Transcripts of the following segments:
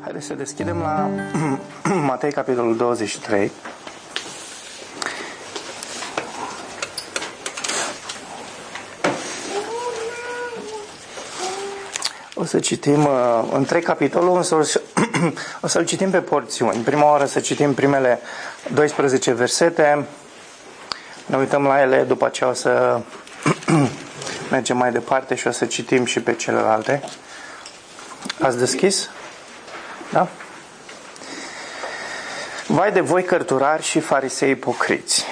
Haideți să deschidem la Matei, capitolul 23. O să citim în 3 capitole, o să-l citim pe porțiuni. Prima oară să citim primele 12 versete, ne uităm la ele, după aceea o să mergem mai departe și o să citim și pe celelalte. Ați deschis? Da? Vai de voi, cărturari și farisei ipocriți!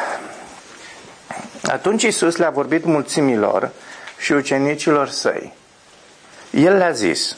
Atunci Iisus le-a vorbit mulțimilor și ucenicilor săi. El le-a zis: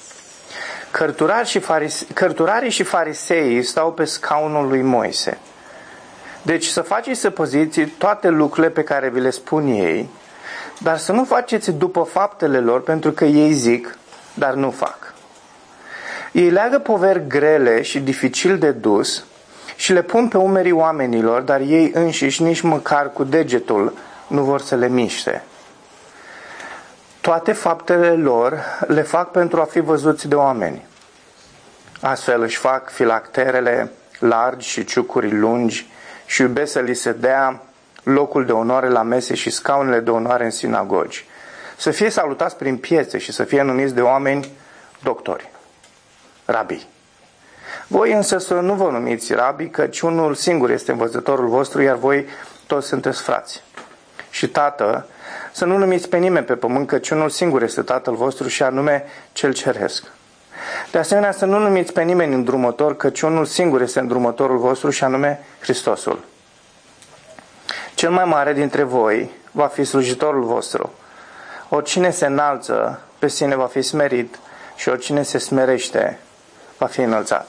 cărturarii și fariseii stau pe scaunul lui Moise. Deci să faceți să poziți toate lucrurile pe care vi le spun ei, dar să nu faceți după faptele lor, pentru că ei zic, dar nu fac. Ei leagă poveri grele și dificil de dus și le pun pe umerii oamenilor, dar ei înșiși nici măcar cu degetul nu vor să le miște. Toate faptele lor le fac pentru a fi văzuți de oameni. Astfel își fac filacterele largi și ciucuri lungi și iubesc să li se dea locul de onoare la mese și scaunele de onoare în sinagogi. Să fie salutați prin piețe și să fie numiți de oameni doctori, rabii. Voi însă să nu vă numiți rabii, căci unul singur este învățătorul vostru, iar voi toți sunteți frați. Și tată, să nu numiți pe nimeni pe pământ, căci unul singur este Tatăl vostru și anume Cel Ceresc. De asemenea, să nu numiți pe nimeni îndrumător, căci unul singur este îndrumătorul vostru și anume Hristosul. Cel mai mare dintre voi va fi slujitorul vostru. Oricine se înalță pe sine va fi smerit și oricine se smerește va fi înălțat.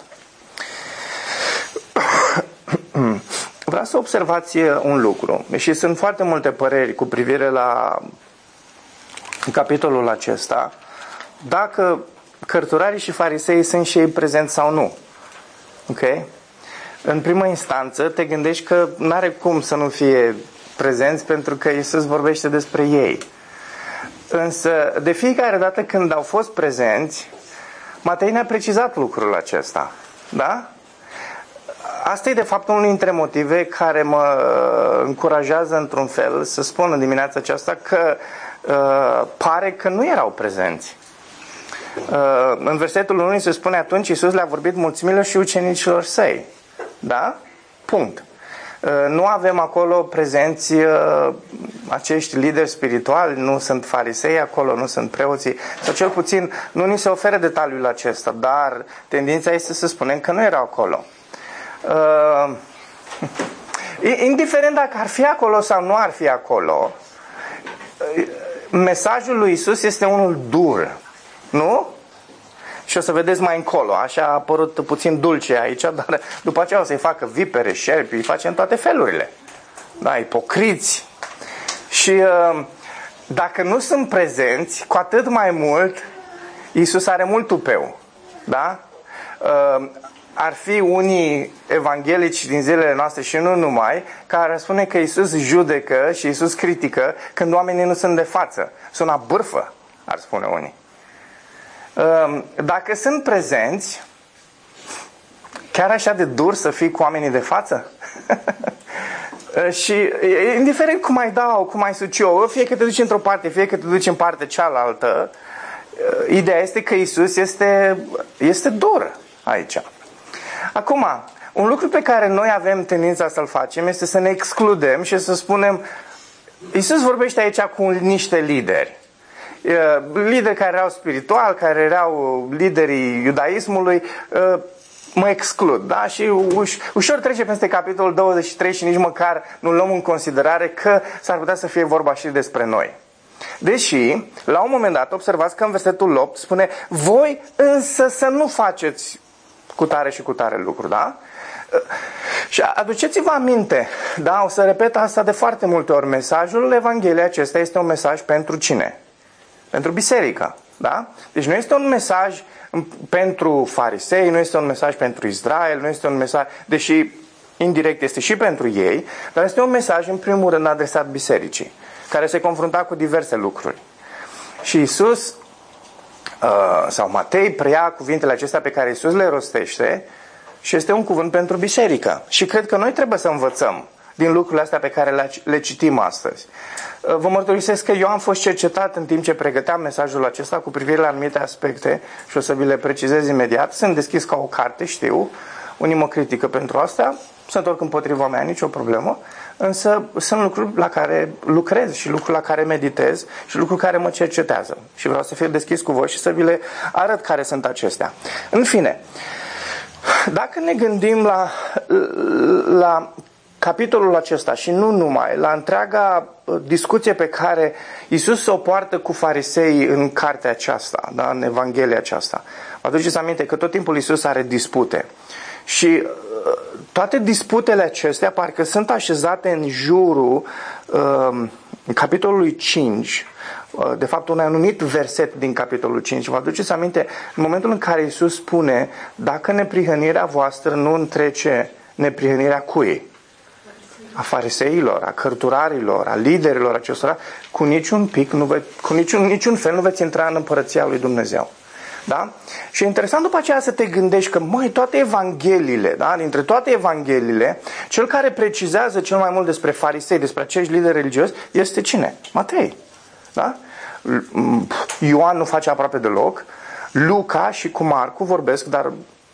Vreau să observați un lucru, și sunt foarte multe păreri cu privire la capitolul acesta, dacă cărturarii și farisei sunt și ei prezenți sau nu. Ok? În primă instanță te gândești că n-are cum să nu fie prezenți, pentru că Iisus vorbește despre ei. Însă, de fiecare dată când au fost prezenți, Matei ne-a precizat lucrul acesta. Da? Asta e de fapt unul dintre motive care mă încurajează într-un fel să spun în dimineața aceasta că pare că nu erau prezenți. În versetul 1 se spune: atunci Iisus le-a vorbit mulțimilor și ucenicilor săi. Da? Punct. Nu avem acolo prezenți acești lideri spirituali, nu sunt farisei acolo, nu sunt preoții, sau cel puțin nu ni se oferă detaliul acesta, dar tendința este să spunem că nu erau acolo. Indiferent dacă ar fi acolo sau nu ar fi acolo, mesajul lui Iisus este unul dur, nu? Și o să vedeți mai încolo, așa a apărut puțin dulce aici, dar după aceea o să-i facă vipere, șerpi, îi face în toate felurile. Da, ipocriți. Și dacă nu sunt prezenți, cu atât mai mult, Iisus are mult tupeu. Da? Ar fi unii evanghelici din zilele noastre și nu numai, care spune că Iisus judecă și Iisus critică când oamenii nu sunt de față. Sună bârfă, ar spune unii. Dacă sunt prezenți, chiar așa de dur să fii cu oamenii de față? Și indiferent cum ai dau, cum ai suciou, fie că te duci într-o parte, fie că te duci în partea cealaltă, ideea este că Iisus este dur aici. Acum, un lucru pe care noi avem tendința să-l facem este să ne excludem și să spunem: Iisus vorbește aici cu niște lideri. Lideri care erau spirituali, care erau liderii iudaismului, mă exclud. Da? Și ușor trece peste capitolul 23 și nici măcar nu luăm în considerare că s-ar putea să fie vorba și despre noi. Deși, la un moment dat, observați că în versetul 8 spune: voi însă să nu faceți cu tare și cu tare lucru, da? Și aduceți-vă aminte, da? O să repet asta de foarte multe ori. Mesajul Evangheliei acesta este un mesaj pentru cine? Pentru biserică, da? Deci nu este un mesaj pentru farisei, nu este un mesaj pentru Israel, nu este un mesaj, deși indirect este și pentru ei, dar este un mesaj în primul rând adresat bisericii, care se confrunta cu diverse lucruri. Și Iisus sau Matei preia cuvintele acestea pe care Iisus le rostește și este un cuvânt pentru biserică. Și cred că noi trebuie să învățăm din lucrurile astea pe care le citim astăzi. Vă mărturisesc că eu am fost cercetat în timp ce pregăteam mesajul acesta cu privire la anumite aspecte și o să vi le precizez imediat. Sunt deschis ca o carte, știu. Unii mă critică pentru asta, se întorc împotriva mea, nicio problemă. Însă sunt lucruri la care lucrez și lucruri la care meditez și lucruri care mă cercetează. Și vreau să fiu deschis cu voi și să vi le arăt care sunt acestea. În fine, dacă ne gândim la capitolul acesta și nu numai, la întreaga discuție pe care Iisus o poartă cu fariseii în cartea aceasta, da, în Evanghelia aceasta. Vă aduceți aminte că tot timpul Iisus are dispute. Și toate disputele acestea parcă sunt așezate în jurul capitolului 5, de fapt un anumit verset din capitolul 5. Vă aduceți aminte în momentul în care Iisus spune: dacă neprihănirea voastră nu întrece neprihănirea cui? A fariseilor, a cărturarilor, a liderilor acestora, cu niciun fel nu veți intra în împărăția lui Dumnezeu. Da? Și e interesant după aceea să te gândești că, toate evangheliile, da? Dintre toate evangheliile, cel care precizează cel mai mult despre farisei, despre acești lideri religioși, este cine? Matei. Da? Ioan nu face aproape deloc. Luca și cu Marcu vorbesc, dar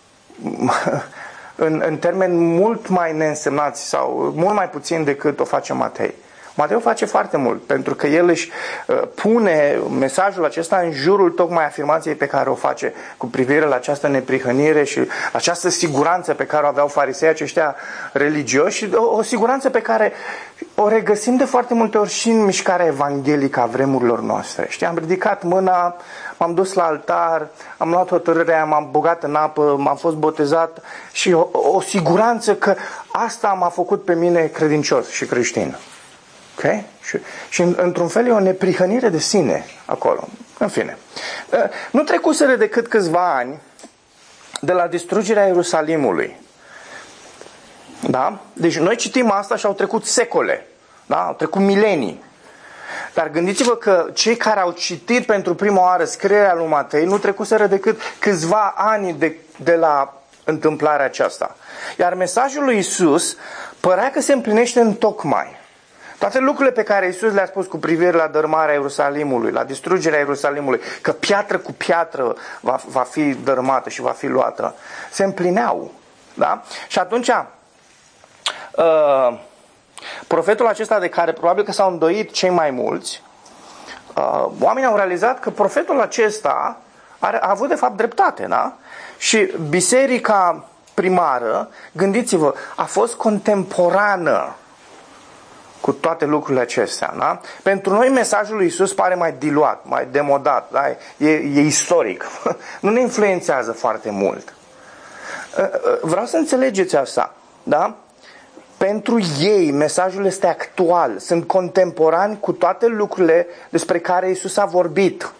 în termeni mult mai neînsemnați sau mult mai puțin decât o face Matei. Matei face foarte mult, pentru că el își pune mesajul acesta în jurul tocmai afirmației pe care o face cu privire la această neprihănire și această siguranță pe care o aveau farisei aceștia religioși, o siguranță pe care o regăsim de foarte multe ori și în mișcarea evanghelică a vremurilor noastre. Știi, am ridicat mâna, m-am dus la altar, am luat hotărârea, m-am băgat în apă, m-am fost botezat și o siguranță că asta m-a făcut pe mine credincios și creștin. Okay? Și într-un fel e o neprihănire de sine acolo. În fine. Nu trecuseră decât câțiva ani de la distrugerea Ierusalimului. Da? Deci noi citim asta și au trecut secole. Da? Au trecut milenii. Dar gândiți-vă că cei care au citit pentru prima oară scrierea lui Matei nu trecuseră decât câțiva ani de la întâmplarea aceasta. Iar mesajul lui Iisus părea că se împlinește în tocmai. Toate lucrurile pe care Iisus le-a spus cu privire la dărâmarea Ierusalimului, la distrugerea Ierusalimului, că piatră cu piatră va fi dărâmată și va fi luată, se împlineau. Da? Și atunci, profetul acesta de care probabil că s-au îndoit cei mai mulți, oamenii au realizat că profetul acesta a avut de fapt dreptate. Da? Și biserica primară, gândiți-vă, a fost contemporană cu toate lucrurile acestea. Da? Pentru noi mesajul lui Iisus pare mai diluat, mai demodat, da? E istoric. Nu ne influențează foarte mult. Vreau să înțelegeți asta. Da? Pentru ei mesajul este actual. Sunt contemporani cu toate lucrurile despre care Iisus a vorbit.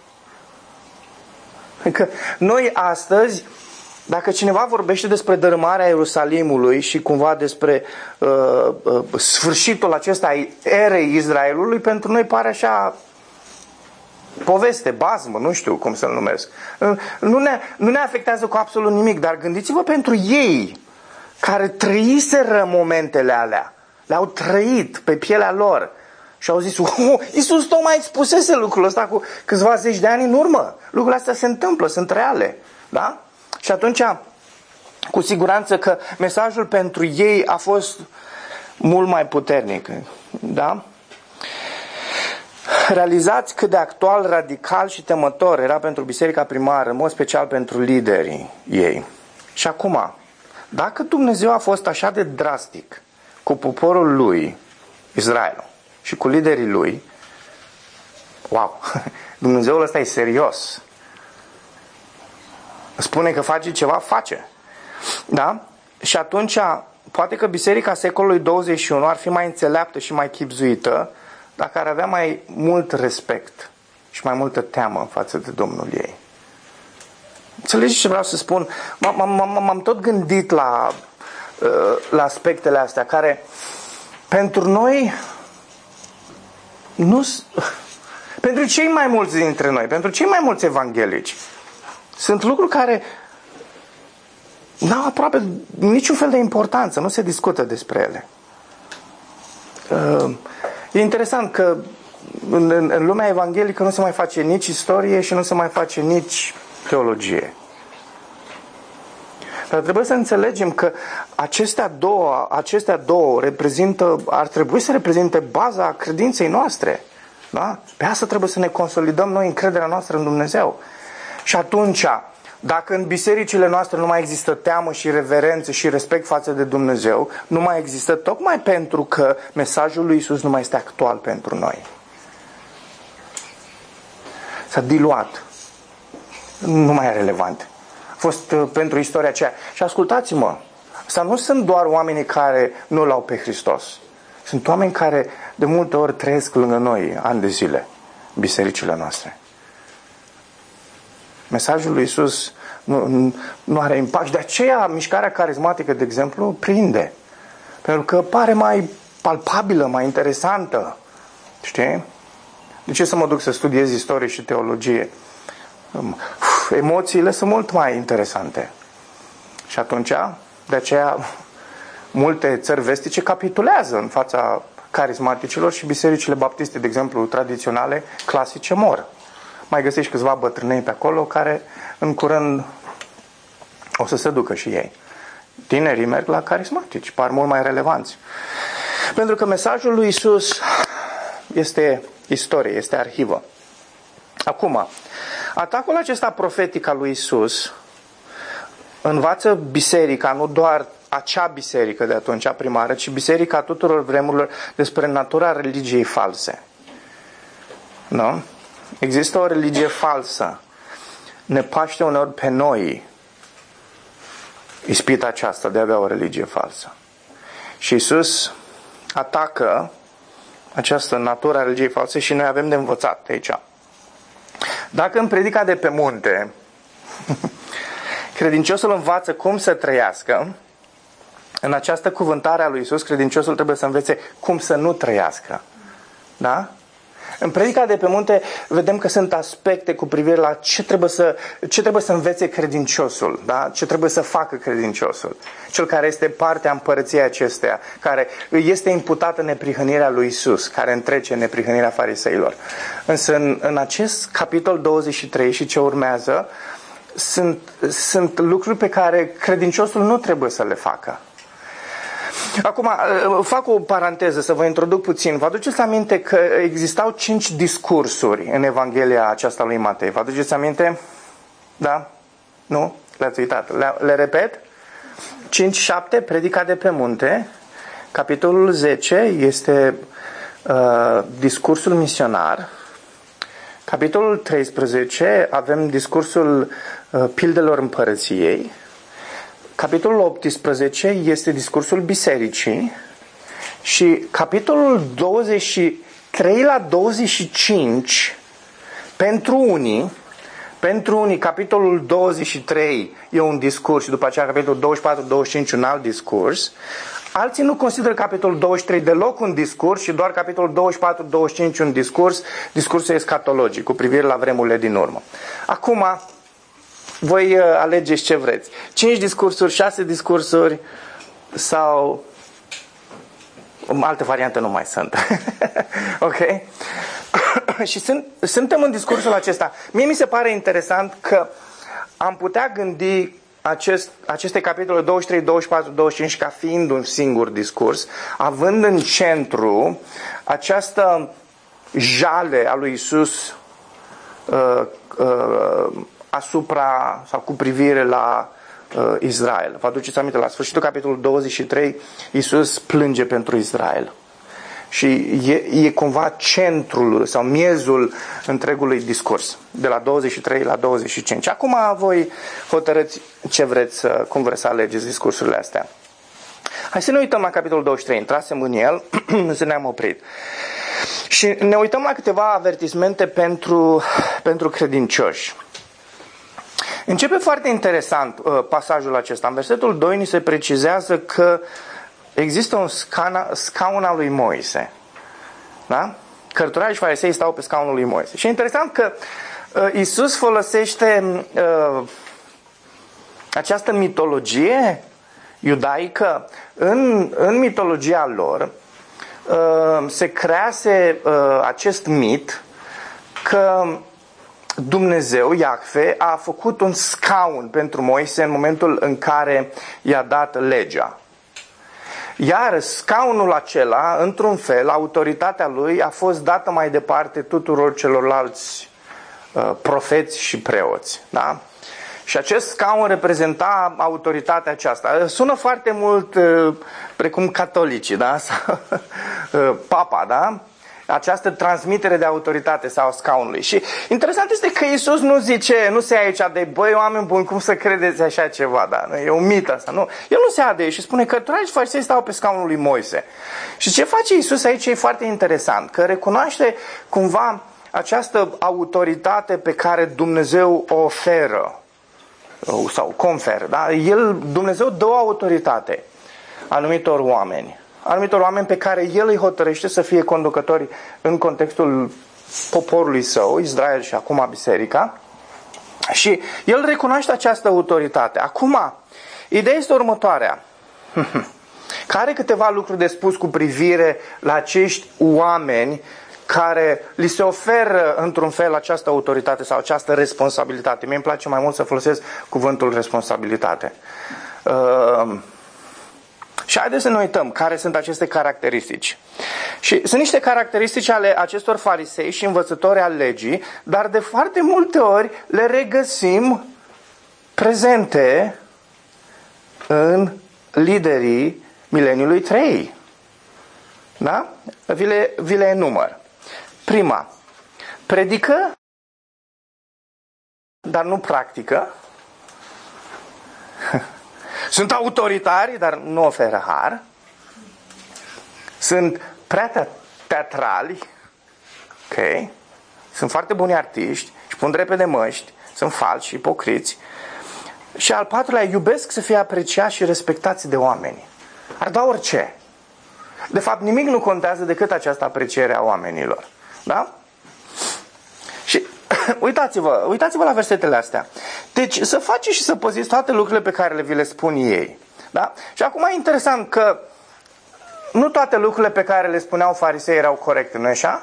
Că noi astăzi, dacă cineva vorbește despre dărâmarea Ierusalimului și cumva despre sfârșitul acesta ai erei Israelului, pentru noi pare așa poveste, bazmă, nu știu cum să-l numesc. Nu ne afectează cu absolut nimic, dar gândiți-vă pentru ei care trăiseră momentele alea, le-au trăit pe pielea lor și au zis: Iisus tocmai expusese lucrul ăsta cu câțiva zeci de ani în urmă. Lucrurile astea se întâmplă, sunt reale. Da? Și atunci, cu siguranță că mesajul pentru ei a fost mult mai puternic. Da? Realizați cât de actual, radical și temător era pentru biserica primară, în mod special pentru liderii ei. Și acum, dacă Dumnezeu a fost așa de drastic cu poporul lui, Israel, și cu liderii lui, wow, Dumnezeul ăsta e serios. Spune că face ceva, face. Da? Și atunci, poate că biserica secolului 21 ar fi mai înțeleaptă și mai chibzuită dacă ar avea mai mult respect și mai multă teamă față de Domnul ei. Înțelegeți ce vreau să spun? M-am tot gândit la aspectele astea care pentru noi pentru cei mai mulți dintre noi, pentru cei mai mulți evanghelici, Sunt lucruri care n-au aproape niciun fel de importanță, nu se discută despre ele. E interesant că în lumea evanghelică nu se mai face nici istorie și nu se mai face nici teologie. Dar trebuie să înțelegem că acestea două ar trebui să reprezinte baza credinței noastre. Da? Pe asta trebuie să ne consolidăm noi încrederea noastră în Dumnezeu. Și atunci, dacă în bisericile noastre nu mai există teamă și reverență și respect față de Dumnezeu, nu mai există tocmai pentru că mesajul lui Iisus nu mai este actual pentru noi. S-a diluat. Nu mai e relevant. A fost pentru istoria aceea. Și ascultați-mă, asta nu sunt doar oamenii care nu l-au pe Hristos. Sunt oameni care de multe ori trăiesc lângă noi ani de zile, bisericile noastre. Mesajul lui Iisus nu are impact. De aceea mișcarea carismatică, de exemplu, prinde. Pentru că pare mai palpabilă, mai interesantă. Știi? De ce să mă duc să studiez istorie și teologie? Emoțiile sunt mult mai interesante. Și atunci, de aceea, multe țări vestice capitulează în fața carismaticilor și bisericile baptiste, de exemplu, tradiționale, clasice, mor. Mai găsești câțiva bătrânei pe acolo care în curând o să se ducă și ei. Tinerii merg la carismatici, par mult mai relevanți. Pentru că mesajul lui Iisus este istorie, este arhivă. Acum, atacul acesta profetic al lui Iisus învață biserica, nu doar acea biserică de atunci, primară, ci biserica tuturor vremurilor despre natura religiei false. Nu? Există o religie falsă. Ne paște uneori pe noi ispita aceasta de a avea o religie falsă. Și Iisus atacă această natură a religiei false și noi avem de învățat de aici. Dacă în predica de pe munte credinciosul învață cum să trăiască, în această cuvântare a lui Iisus, credinciosul trebuie să învețe cum să nu trăiască. Da? În predica de pe munte vedem că sunt aspecte cu privire la ce trebuie să învețe credinciosul, da? Ce trebuie să facă credinciosul. Cel care este partea împărăției acesteia, care îi este imputată neprihănirea lui Iisus, care întrece neprihănirea fariseilor. Însă în acest capitol 23 și ce urmează, sunt lucruri pe care credinciosul nu trebuie să le facă. Acum, fac o paranteză să vă introduc puțin. Vă aduceți aminte că existau 5 discursuri în Evanghelia aceasta lui Matei. Vă aduceți aminte? Da? Nu? Le-ați uitat. Le repet? 5-7, predica de pe munte. Capitolul 10 este discursul misionar. Capitolul 13 avem discursul pildelor împărăției. Capitolul 18 este discursul bisericii și capitolul 23 la 25 pentru unii capitolul 23 e un discurs și după aceea capitolul 24-25 un alt discurs. Alții nu consideră capitolul 23 deloc un discurs și doar capitolul 24-25 un discurs, discursul escatologic cu privire la vremurile din urmă. Acum, voi alegeți ce vreți. 5 discursuri, 6 discursuri sau alte variante nu mai sunt. Ok? Și suntem în discursul acesta. Mie mi se pare interesant că am putea gândi aceste capitole 23, 24, 25 ca fiind un singur discurs, având în centru această jale a lui Iisus asupra sau cu privire la Israel. Vă aduceți aminte, la sfârșitul capitolului 23 Iisus plânge pentru Israel. Și e cumva centrul sau miezul întregului discurs, de la 23 la 25. Acum voi hotărâți cum vreți să alegeți discursurile astea. Hai să ne uităm la capitolul 23, intrasem în el, să ne-am oprit. Și ne uităm la câteva avertismente pentru credincioși. Începe foarte interesant pasajul acesta. În versetul 2 ni se precizează că există un scaun al lui Moise. Da? Cărturarii și farisei stau pe scaunul lui Moise. Și e interesant că Iisus folosește această mitologie iudaică. În mitologia lor se crease acest mit că Dumnezeu, Iahve, a făcut un scaun pentru Moise în momentul în care i-a dat legea. Iar scaunul acela, într-un fel, autoritatea lui a fost dată mai departe tuturor celorlalți profeți și preoți. Da? Și acest scaun reprezenta autoritatea aceasta. Sună foarte mult precum catolicii, da? Papa, da? Această transmitere de autoritate sau scaunului. Și interesant este că Iisus nu zice, nu se ia aici de băi, oameni buni, cum să credeți așa ceva, da? E un mit asta, nu? El nu se ia de ei și spune că dragi farisei stau pe scaunul lui Moise. Și ce face Iisus aici e foarte interesant, că recunoaște cumva această autoritate pe care Dumnezeu o oferă sau conferă, da? Dumnezeu dă o autoritate anumitor oameni pe care El îi hotărăște să fie conducători în contextul poporului său, Israel și acum biserica, și El recunoaște această autoritate. Acum, ideea este următoarea. Care are câteva lucruri de spus cu privire la acești oameni care li se oferă într-un fel această autoritate sau această responsabilitate. Mie îmi place mai mult să folosesc cuvântul responsabilitate. Și haideți să ne uităm care sunt aceste caracteristici. Și sunt niște caracteristici ale acestor farisei și învățători al legii, dar de foarte multe ori le regăsim prezente în liderii mileniului 3. Da? Vi le enumăr. Prima, predică, dar nu practică. Sunt autoritari, dar nu oferă har. Sunt prea teatrali. Ok. Sunt foarte buni artiști și pun repede măști. Sunt falși, ipocriți. Și al patrulea, iubesc să fie apreciați și respectați de oameni. Ar da orice. De fapt, nimic nu contează decât această apreciere a oamenilor. Da? Și uitați-vă la versetele astea. Deci să faceți și să păziți toate lucrurile pe care vi le spun ei. Da? Și acum e interesant că nu toate lucrurile pe care le spuneau farisei erau corecte, nu-i așa?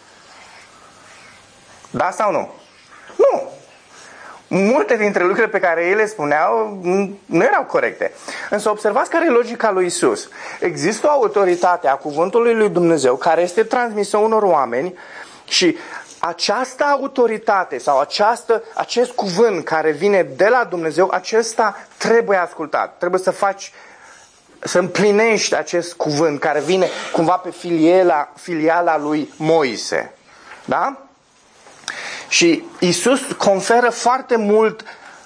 Da sau nu? Nu. Multe dintre lucrurile pe care ei le spuneau nu erau corecte. Însă observați care e logica lui Isus. Există o autoritate a cuvântului lui Dumnezeu care este transmisă unor oameni și această autoritate sau acest cuvânt care vine de la Dumnezeu, acesta trebuie ascultat. Trebuie să împlinești acest cuvânt care vine cumva pe filiala lui Moise. Da? Și Iisus conferă foarte mult,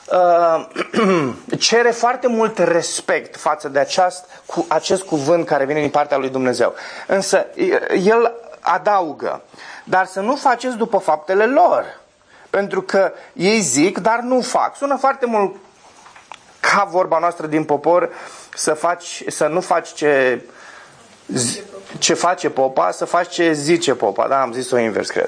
cere foarte mult respect față de acest cuvânt care vine din partea lui Dumnezeu. Însă El adaugă, dar să nu faceți după faptele lor. Pentru că ei zic, dar nu fac. Sună foarte mult ca vorba noastră din popor, să nu faci ce face popa, să faci ce zice popa. Da, am zis-o invers, cred.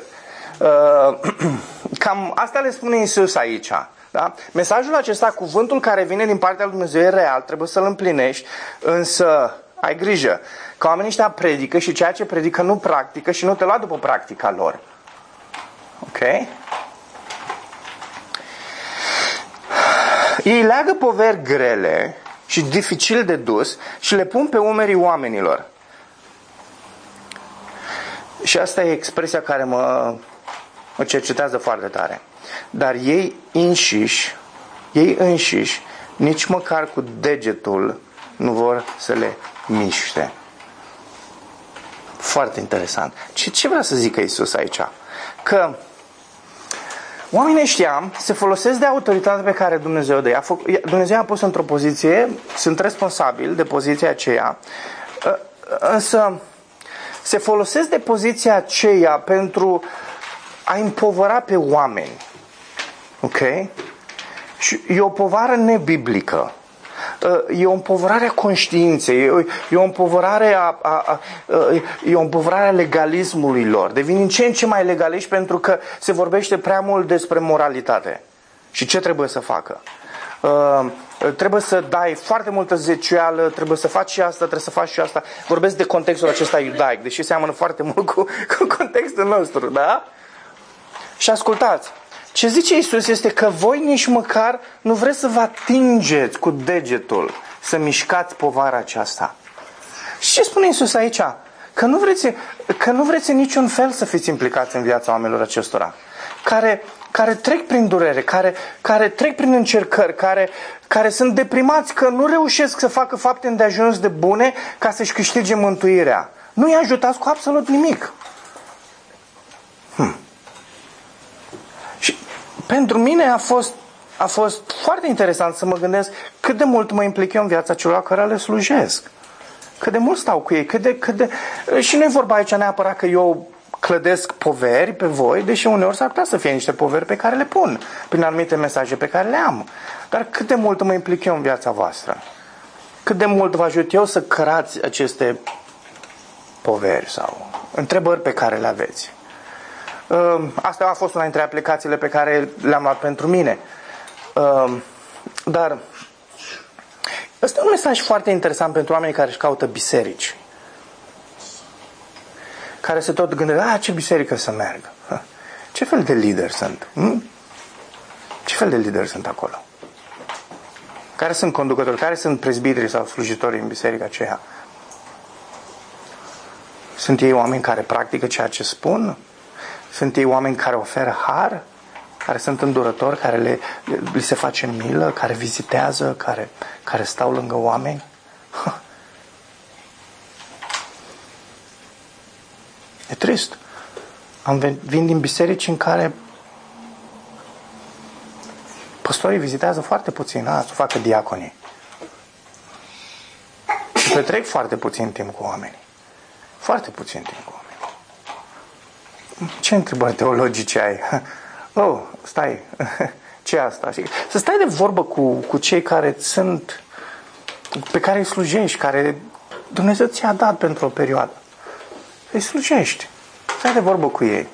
Cam asta le spune Iisus aici. Da? Mesajul acesta, cuvântul care vine din partea lui Dumnezeu e real, trebuie să-l împlinești, însă ai grijă că oamenii ăștia predică și ceea ce predică nu practică și nu te lua după practica lor. Ok? Ei leagă poveri grele și dificil de dus și le pun pe umerii oamenilor. Și asta e expresia care mă cercetează foarte tare. Dar ei înșiși, nici măcar cu degetul nu vor să le miște. Foarte interesant. Ce vrea să zică Iisus aici? Că oamenii ăștia se folosesc de autoritatea pe care Dumnezeu dă. Dumnezeu a pus într-o poziție, sunt responsabili de poziția aceea, însă se folosesc de poziția aceea pentru a împovăra pe oameni. Ok? Și e o povară nebiblică. e o împovărare a conștiinței, e o împovărare e o împovărare a legalismului lor. Devin în ce în ce mai legaliști pentru că se vorbește prea mult despre moralitate. Și ce trebuie să facă? Trebuie să dai foarte multă zeciuială, trebuie să faci și asta, trebuie să faci și asta. Vorbesc de contextul acesta iudaic, deși seamănă foarte mult cu contextul nostru, da? Și ascultați, ce zice Iisus este că voi nici măcar nu vreți să vă atingeți cu degetul, să mișcați povara aceasta. Și ce spune Iisus aici? Că nu vreți în niciun fel să fiți implicați în viața oamenilor acestora, care trec prin durere, care trec prin încercări, care sunt deprimați că nu reușesc să facă fapte îndeajuns de bune ca să-și câștige mântuirea. Nu-i ajutați cu absolut nimic. Și pentru mine a fost foarte interesant să mă gândesc cât de mult mă implic eu în viața celor care le slujesc. Cât de mult stau cu ei, și nu e vorba aici neapărat că eu clădesc poveri pe voi, deși uneori s-ar putea să fie niște poveri pe care le pun prin anumite mesaje pe care le am. Dar cât de mult mă implic eu în viața voastră? Cât de mult vă ajut eu să cărați aceste poveri sau întrebări pe care le aveți? Asta a fost una dintre aplicațiile pe care le-am luat pentru mine. Dar ăsta e un mesaj foarte interesant pentru oamenii care își caută biserici. Care se tot gândesc, ce biserică să merg? Ce fel de lideri sunt? Ce fel de lideri sunt acolo? Care sunt conducători? Care sunt prezbiterii sau slujitorii în biserica aceea? Sunt ei oameni care practică ceea ce spun? Sunt ei oameni care oferă har? Care sunt îndurători? Care li se face milă? Care vizitează? Care stau lângă oameni? E trist. Vin din biserici în care păstorii vizitează foarte puțin, să facă diaconii. Și petrec foarte puțin timp cu oamenii. Foarte puțin timp cu oamenii. Ce întrebări teologice ai? Oh, stai, ce asta? Să stai de vorbă cu cei care sunt, pe care îi slujești, care Dumnezeu ți-a dat pentru o perioadă. Îi slujești. Stai de vorbă cu ei.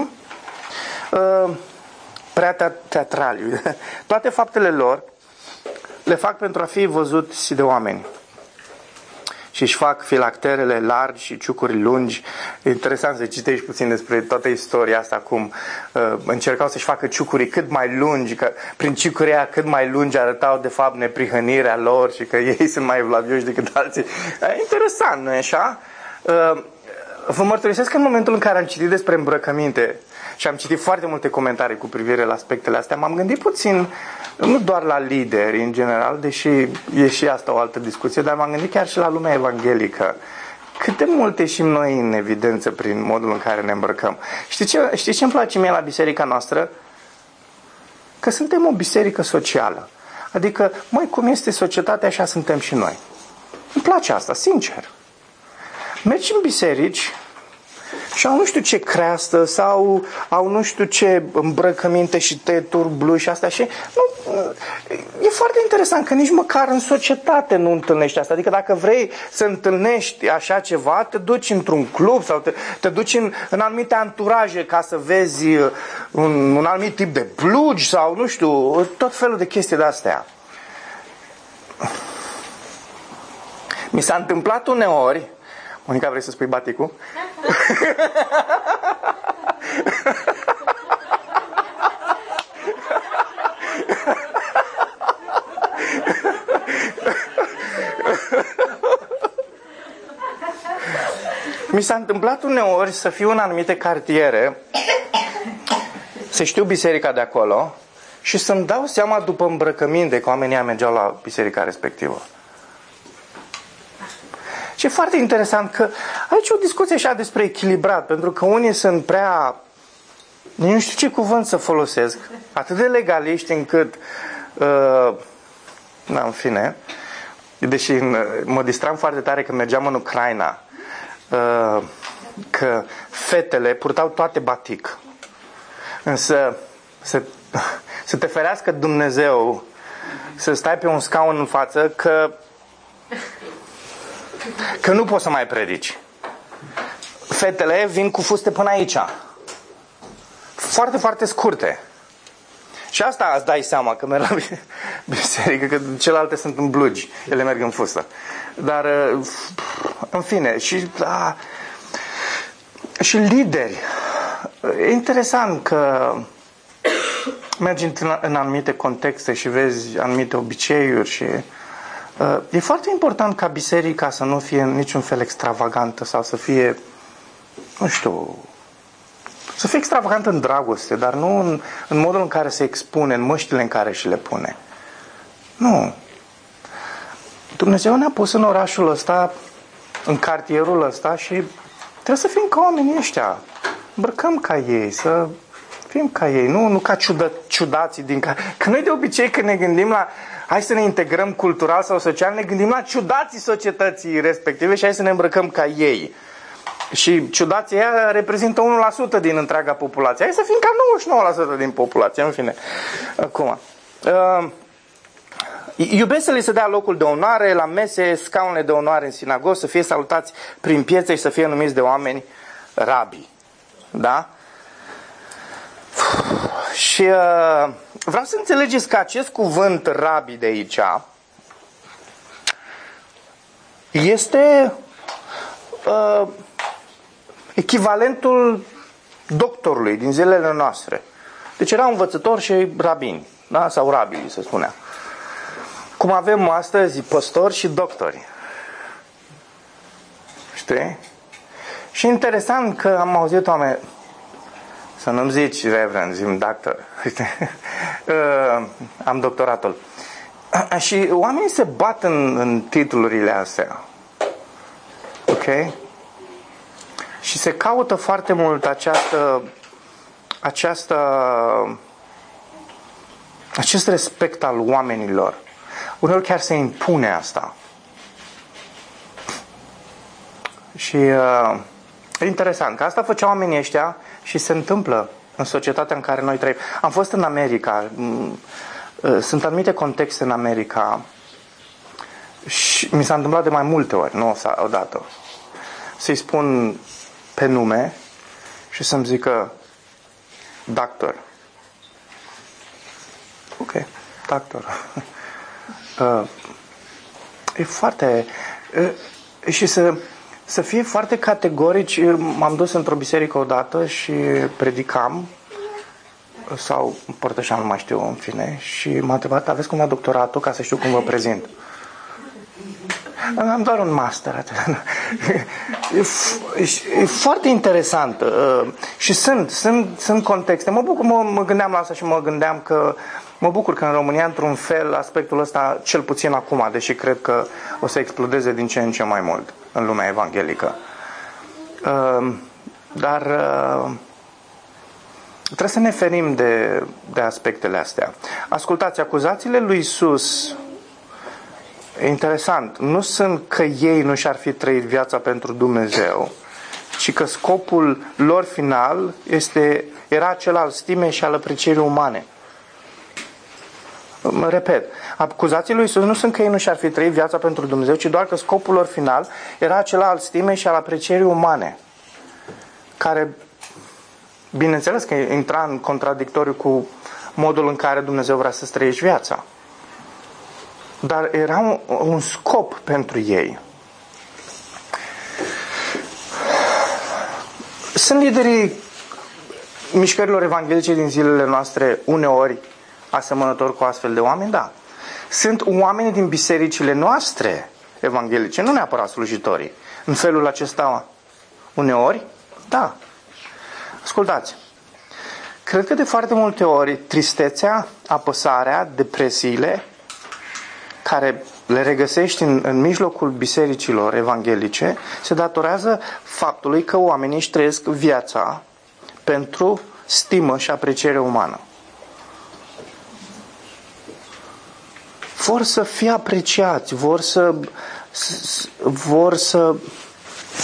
Prea teatrali. Toate faptele lor le fac pentru a fi văzuți de oameni. Și își fac filacterele largi și ciucuri lungi. E interesant să citești puțin despre toată istoria asta, cum încercau să-și facă ciucurii cât mai lungi, că prin ciucuria cât mai lungi arătau de fapt neprihănirea lor și că ei sunt mai evlavioși decât alții. E interesant, nu-i așa? Vă mărturisesc că în momentul în care am citit despre îmbrăcăminte și am citit foarte multe comentarii cu privire la aspectele astea, m-am gândit puțin, nu doar la lideri în general, deși e și asta o altă discuție, dar m-am gândit chiar și la lumea evanghelică. Cât de mult ieșim noi în evidență prin modul în care ne îmbrăcăm. Știi ce îmi place mie la biserica noastră? Că suntem o biserică socială. Adică, cum este societatea, așa suntem și noi. Îmi place asta, sincer. Mergi în biserici și au nu știu ce creastă sau au nu știu ce îmbrăcăminte și teturi, blu și astea și e foarte interesant că nici măcar în societate nu întâlnești asta. Adică dacă vrei să întâlnești așa ceva, te duci într-un club sau te duci în anumite anturaje ca să vezi un anumit tip de blugi sau nu știu, tot felul de chestii de astea. Mi s-a întâmplat uneori. Monica, vrei să spui baticul? Mi s-a întâmplat uneori să fiu în anumite cartiere, să știu biserica de acolo și să-mi dau seama după îmbrăcăminte că oamenii mergeau la biserica respectivă. Și e foarte interesant că aici e o discuție așa despre echilibrat, pentru că unii sunt prea, nu știu ce cuvânt să folosesc, atât de legaliști încât, în fine, deși mă distram foarte tare când mergeam în Ucraina, că fetele purtau toate batic. Însă să te ferească Dumnezeu să stai pe un scaun în față că nu poți să mai predici. Fetele vin cu fuste până aici. Foarte, foarte scurte. Și asta îți dai seama că merg la biserică, că celelalte sunt în blugi. Ele merg în fustă. Dar, în fine, și lideri. E interesant că mergi în anumite contexte și vezi anumite obiceiuri și e foarte important ca biserica să nu fie în niciun fel extravagantă sau să fie, nu știu, să fie extravagantă în dragoste, dar nu în modul în care se expune, în măștile în care și le pune. Nu. Dumnezeu ne-a pus în orașul ăsta, în cartierul ăsta și trebuie să fim ca oamenii ăștia. Îmbrăcăm ca ei, să fim ca ei, nu ca ciudații din care... Că noi de obicei când ne gândim la hai să ne integrăm cultural sau social, ne gândim la ciudații societății respective și hai să ne îmbrăcăm ca ei. Și ciudații aia reprezintă 1% din întreaga populație. Hai să fim ca 99% din populație, în fine. Acum. Iubesc să li se dea locul de onoare la mese, scaunele de onoare în sinagogă, să fie salutați prin piețe și să fie numiți de oameni rabi. Da? Și vreau să înțelegeți că acest cuvânt rabi de aici este echivalentul doctorului din zilele noastre. Deci erau învățători și rabini, da? Sau rabii, se spunea. Cum avem astăzi păstori și doctori. Știi? Și interesant că am auzit oameni, să nu-mi zici reverend, zi-mi doctor. Am doctoratul. Și oamenii se bat în titlurile astea. Ok? Și se caută foarte mult acest respect al oamenilor. Uneori chiar se impune asta. Și e interesant că asta făceau oamenii ăștia și se întâmplă în societatea în care noi trăim. Am fost în America, sunt anumite contexte în America și mi s-a întâmplat de mai multe ori, nu odată, să-i spun pe nume și să-mi zică doctor. Ok, doctor. E foarte... și să fie foarte categorici. M-am dus într-o biserică odată și predicam sau împărtășeam, nu mai știu, în fine, și m-a întrebat, aveți cumva doctoratul ca să știu cum vă prezint? Am doar un master. E foarte interesant. Și sunt contexte. Mă gândeam la asta și mă gândeam că mă bucur că în România, într-un fel, aspectul ăsta, cel puțin acum, deși cred că o să explodeze din ce în ce mai mult în lumea evanghelică. Dar trebuie să ne ferim de aspectele astea. Ascultați, acuzațiile lui Iisus, e interesant, nu sunt că ei nu și-ar fi trăit viața pentru Dumnezeu, ci că scopul lor final era acela al stimei și al aprecierii umane. Mă repet, acuzațiile lui Iisus nu sunt că ei nu și-ar fi trăit viața pentru Dumnezeu, ci doar că scopul lor final era acela al stimei și al aprecierii umane, care, bineînțeles că intra în contradictoriu cu modul în care Dumnezeu vrea să-ți trăiești viața. Dar era un scop pentru ei. Sunt liderii mișcărilor evanghelice din zilele noastre uneori asemănători cu astfel de oameni? Da. Sunt oameni din bisericile noastre evanghelice, nu neapărat slujitorii. În felul acesta uneori? Da. Ascultați. Cred că de foarte multe ori tristețea, apăsarea, depresiile care le regăsești în mijlocul bisericilor evanghelice se datorează faptului că oamenii își trăiesc viața pentru stimă și apreciere umană. Vor să fie apreciați, vor să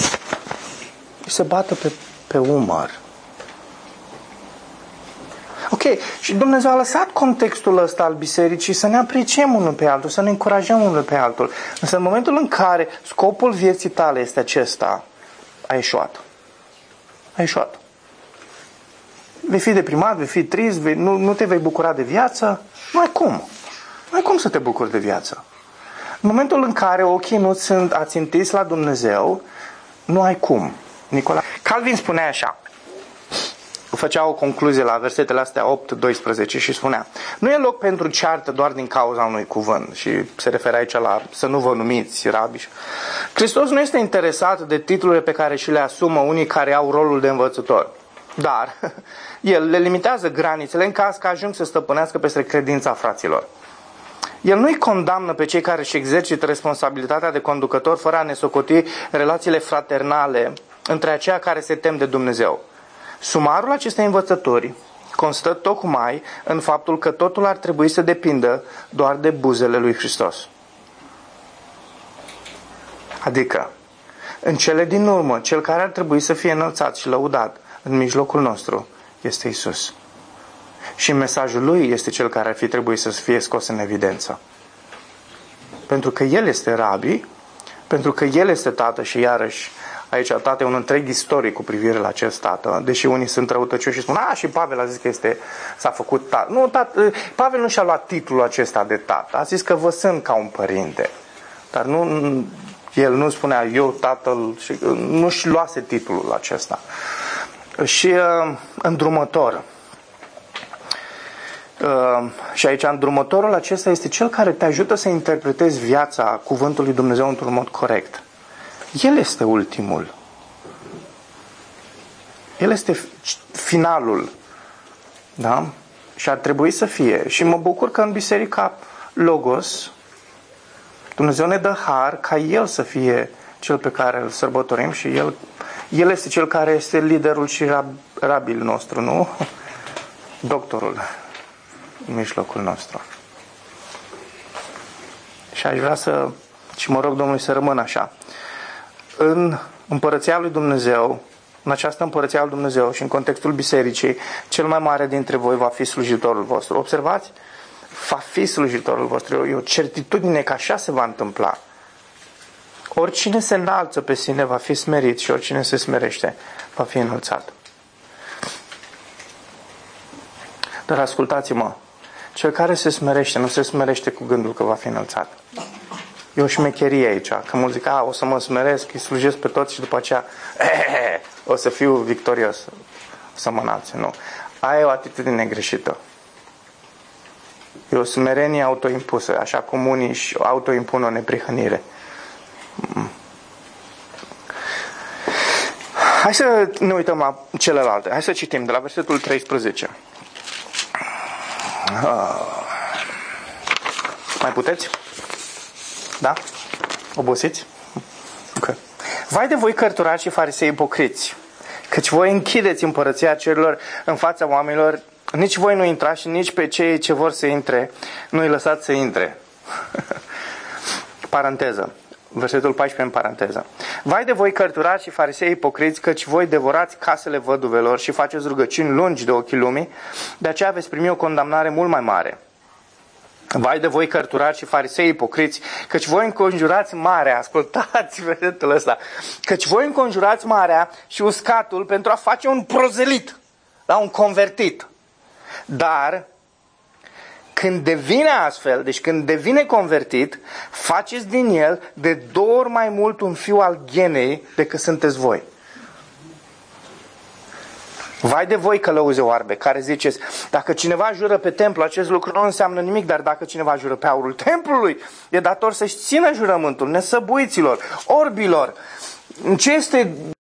se bată pe umăr. Ok, Ok, și Dumnezeu a lăsat contextul ăsta al bisericii să ne apreciem unul pe altul, să ne încurajăm unul pe altul. Însă în momentul în care scopul vieții tale este acesta, ai eșuat. Ai eșuat. Vei fi deprimat, vei fi trist, nu te vei bucura de viață. Nu ai cum. Nu ai cum să te bucuri de viață. În momentul în care ochii nu sunt ațintiți la Dumnezeu, nu ai cum. Nicola Calvin spunea așa, făcea o concluzie la versetele astea 8-12 și spunea: nu e loc pentru ceartă doar din cauza unui cuvânt. Și se referă aici la să nu vă numiți rabi. Hristos nu este interesat de titlurile pe care și le asumă unii care au rolul de învățător. Dar El le limitează granițele în caz că ajung să stăpânească peste credința fraților. El nu-i condamnă pe cei care își exercită responsabilitatea de conducător fără a ne socoti relațiile fraternale între aceia care se tem de Dumnezeu. Sumarul acestei învățături constă tocmai în faptul că totul ar trebui să depindă doar de buzele lui Hristos. Adică, în cele din urmă, cel care ar trebui să fie înălțat și lăudat în mijlocul nostru este Isus. Și mesajul lui este cel care ar fi trebuit să fie scos în evidență. Pentru că El este rabi, pentru că El este tată și iarăși aici tată e un întreg istoric cu privire la acest tată, deși unii sunt răutăcioși și spun, și Pavel a zis că s-a făcut tată. Nu, Pavel nu și-a luat titlul acesta de tată, a zis că vă sunt ca un părinte. Dar el nu spunea eu tatăl, și nu-și luase titlul acesta. Și îndrumător. Și aici îndrumătorul acesta este cel care te ajută să interpretezi viața cuvântului Dumnezeu într-un mod corect. El este ultimul. El este finalul. Da? Și ar trebui să fie. Și mă bucur că în biserica Logos Dumnezeu ne dă har ca El să fie cel pe care îl sărbătorim și El este cel care este liderul și rabil nostru, nu? Doctorul în mijlocul nostru. Și aș vrea și mă rog Domnului să rămână așa. În împărăția lui Dumnezeu, în această împărăția lui Dumnezeu și în contextul bisericii, cel mai mare dintre voi va fi slujitorul vostru. Observați? Va fi slujitorul vostru. E o certitudine că așa se va întâmpla. Oricine se înalță pe sine va fi smerit și oricine se smerește va fi înălțat. Dar ascultați-mă, cel care se smerește nu se smerește cu gândul că va fi înălțat. E o șmecherie aici, că mulți zic, o să mă smeresc, îi slujesc pe toți și după aceea o să fiu victorios, o să mă înalțe. Nu. Aia e o atitudine greșită. E o smerenie autoimpusă, așa cum unii își autoimpun o neprihănire. Hai să ne uităm la celelalte. Hai să citim de la versetul 13. Mai puteți? Da? Obosiți? Okay. Vai de voi cărturari și farisei ipocriți, căci voi închideți împărăția cerurilor în fața oamenilor, nici voi nu intrați și nici pe cei ce vor să intre nu îi lăsați să intre. Paranteză. Versetul 14 în paranteză. Vai de voi cărturari și farisei ipocriți, căci voi devorați casele văduvelor și faceți rugăciuni lungi de ochii lumii, de aceea veți primi o condamnare mult mai mare. Vai de voi cărturari și farisei ipocriți, căci voi înconjurați marea, ascultați versetul ăsta, căci voi înconjurați marea și uscatul pentru a face un prozelit, da, un convertit. Dar când devine astfel, deci când devine convertit, faceți din el de 2 ori mai mult un fiu al ghenei decât sunteți voi. Vai de voi călăuze oarbe, care ziceți, dacă cineva jură pe templu, acest lucru nu înseamnă nimic, dar dacă cineva jură pe aurul templului, e dator să-și țină jurământul, nesăbuiților, orbilor. Ce este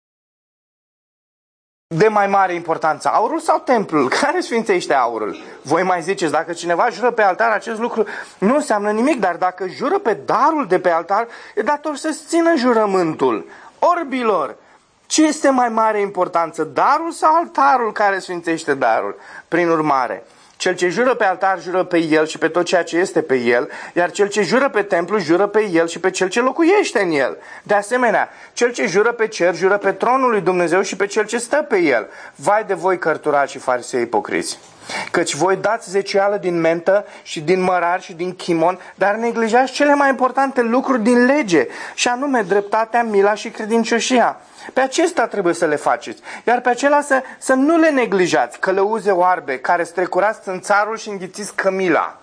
de mai mare importanță, aurul sau templul? Care sfințește aurul? Voi mai ziceți, dacă cineva jură pe altar, acest lucru nu înseamnă nimic, dar dacă jură pe darul de pe altar, e dator să-și țină jurământul. Orbilor, ce este mai mare importanță, darul sau altarul care sfințește darul? Prin urmare, cel ce jură pe altar jură pe el și pe tot ceea ce este pe el, iar cel ce jură pe templu jură pe el și pe cel ce locuiește în el. De asemenea, cel ce jură pe cer jură pe tronul lui Dumnezeu și pe cel ce stă pe el. Vai de voi cărturari și farisei ipocriți! Căci voi dați zecială din mentă și din mărar și din chimon, dar neglijați cele mai importante lucruri din lege, și anume dreptatea, mila și credincioșia. Pe acestea trebuie să le faceți, iar pe acelea să nu le neglijați, călăuze oarbe, care strecurați țânțarul și înghițiți cămila.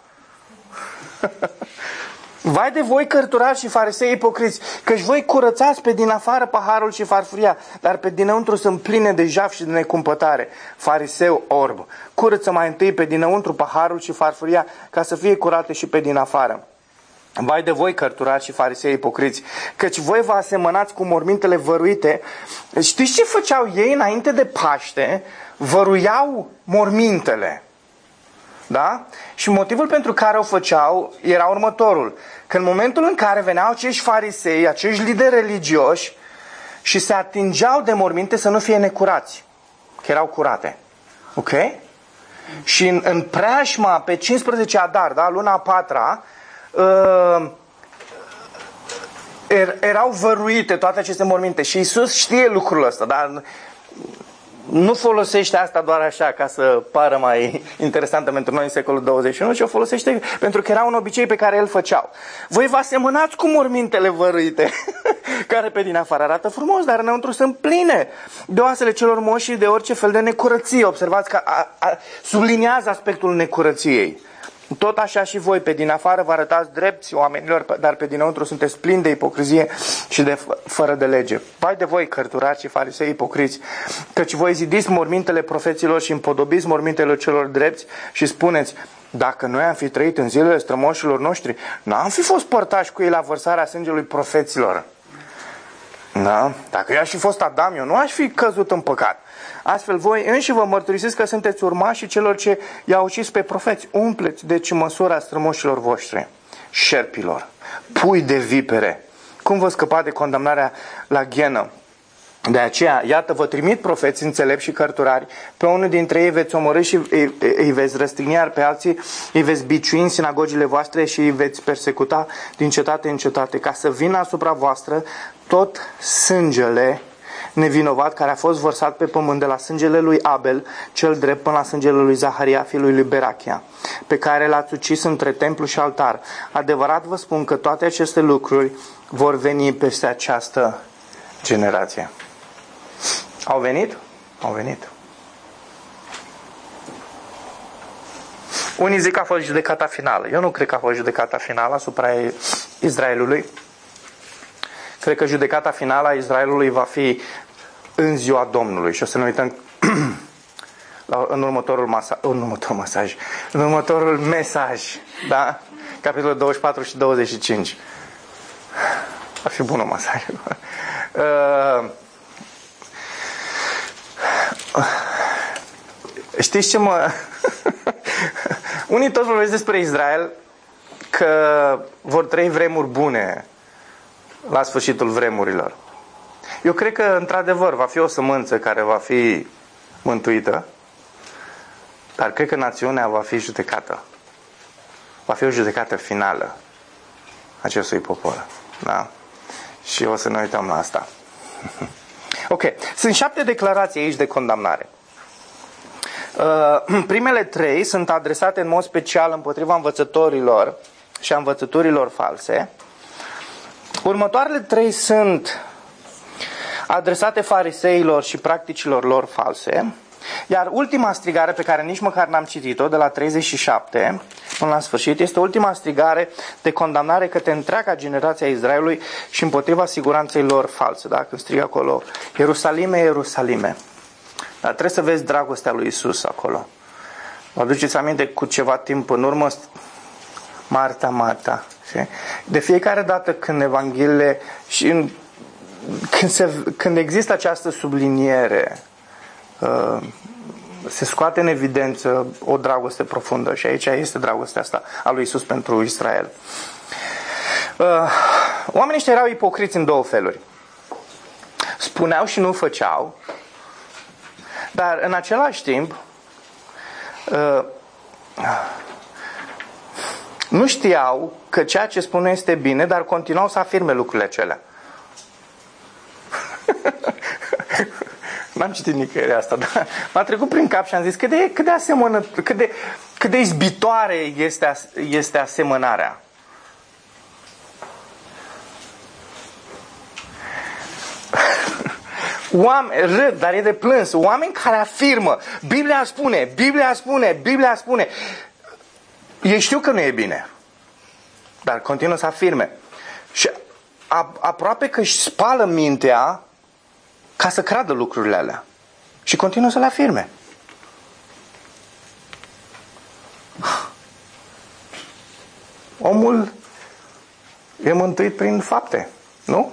Vai de voi, cărturari și farisei ipocriți, căci voi curățați pe din afară paharul și farfuria, dar pe dinăuntru sunt pline de jaf și de necumpătare. Fariseu orb, curăță mai întâi pe dinăuntru paharul și farfuria, ca să fie curate și pe din afară. Vai de voi, cărturari și farisei ipocriți, căci voi vă asemănați cu mormintele văruite. Știți ce făceau ei înainte de Paște? Văruiau mormintele. Da? Și motivul pentru care o făceau era următorul. Că în momentul în care veneau acești farisei, acești lideri religioși și se atingeau de morminte, să nu fie necurați. Că erau curate. Ok? Și în preajma pe 15 Adar, da? Luna a patra, erau văruite toate aceste morminte. Și Iisus știe lucrul ăsta, dar nu folosește asta doar așa ca să pară mai interesantă pentru noi în secolul 21, ci o folosește pentru că era un obicei pe care el făceau. Voi vă asemănați cu mormintele văruite, care pe din afară arată frumos, dar înăuntru sunt pline de oasele celor morți și de orice fel de necurăție. Observați că subliniază aspectul necurăției. Tot așa și voi, pe din afară vă arătați drepți oamenilor, dar pe dinăuntru sunteți plini de ipocrizie și de fără de lege. Vai de voi, cărturari și farisei ipocriți, căci voi zidiți mormintele profeților și împodobiți mormintele celor drepți și spuneți: dacă noi am fi trăit în zilele strămoșilor noștri, n-am fi fost părtași cu ei la vărsarea sângelui profeților. Da? Dacă eu aș fi fost Adam, eu nu aș fi căzut în păcat. Astfel voi înși vă mărturisiți că sunteți urmașii celor ce i-au ucis pe profeți. Umpleți deci măsura strămoșilor voștri, șerpilor, pui de vipere. Cum vă scăpa de condamnarea la ghenă? De aceea, iată, vă trimit profeți înțelepți și cărturari, pe unul dintre ei veți omorî și îi veți răstigni, iar pe alții îi veți biciui în sinagogile voastre și îi veți persecuta din cetate în cetate, ca să vină asupra voastră tot sângele nevinovat care a fost vărsat pe pământ, de la sângele lui Abel, cel drept, până la sângele lui Zaharia, fiului lui Berachia, pe care l-ați ucis între templu și altar. Adevărat vă spun că toate aceste lucruri vor veni peste această generație. Au venit? Au venit. Unii zic că a fost judecata finală. Eu nu cred că a fost judecata finală asupra Israelului. Cred că judecata finală a Israelului va fi în ziua Domnului. Și o să ne uităm în următorul mesaj. Da? Capitolul 24 și 25. Ar fi bună masajul. Știți ce mă... Unii toți vorbesc despre Israel că vor trăi vremuri bune la sfârșitul vremurilor. Eu cred că într-adevăr va fi o sămânță care va fi mântuită, dar cred că națiunea va fi judecată. Va fi o judecată finală acestui popor. Da? Și o să ne uităm la asta. Ok. Sunt 7 declarații aici de condamnare. Primele 3 sunt adresate în mod special împotriva învățătorilor și a învățăturilor false. Următoarele 3 sunt adresate fariseilor și practicilor lor false. Iar ultima strigare, pe care nici măcar n-am citit-o, de la 37 până la sfârșit, este ultima strigare de condamnare către întreaga generație a Israelului și împotriva siguranței lor false. Da? Când strigă acolo: Ierusalime, Ierusalime. Dar trebuie să vezi dragostea lui Isus acolo. Vă aduceți aminte cu ceva timp în urmă? Marta, Marta. De fiecare dată când Evangheliile și când există această subliniere, se scoate în evidență o dragoste profundă și aici este dragostea asta a lui Isus pentru Israel. Oamenii ăștia erau ipocriți în două feluri. Spuneau și nu făceau, dar în același timp nu știau că ceea ce spune este bine, dar continuau să afirme lucrurile acelea. N-am citit nicăieri asta, dar m-a trecut prin cap și am zis cât de asemănător, cât de izbitoare este asemănarea. Râd, dar e de plâns. Oameni care afirmă, Biblia spune. Ei știu că nu e bine, dar continuă să afirme. Și aproape că își spală mintea ca să creadă lucrurile alea. Și continuă să le afirme. Omul e mântuit prin fapte, nu?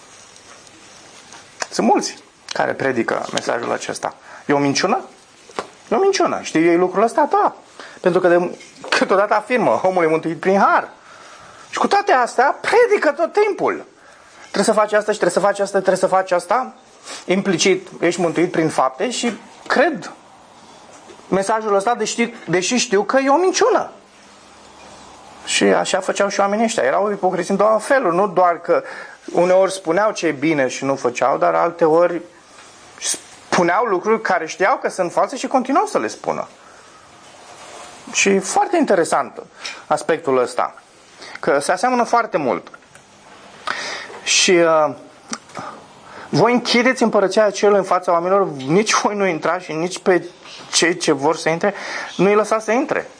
Sunt mulți care predică mesajul acesta. E o minciună? E o minciună. Știu ei lucrul ăsta? Da. Pentru că câteodată afirmă, omul e mântuit prin har. Și cu toate astea, predică tot timpul. Trebuie să faci asta și trebuie să faci asta, trebuie să faci asta. Implicit, ești mântuit prin fapte și cred mesajul ăsta, deși știu că e o minciună. Și așa făceau și oamenii ăștia. Erau ipocriți în două feluri. Nu doar că uneori spuneau ce e bine și nu făceau, dar alteori spuneau lucruri care știau că sunt false și continuau să le spună. Și foarte interesant aspectul ăsta. Că se aseamănă foarte mult. Și voi închideți împărăția cerului în fața oamenilor, nici voi nu intrați și nici pe cei ce vor să intre, nu îi lăsați să intre.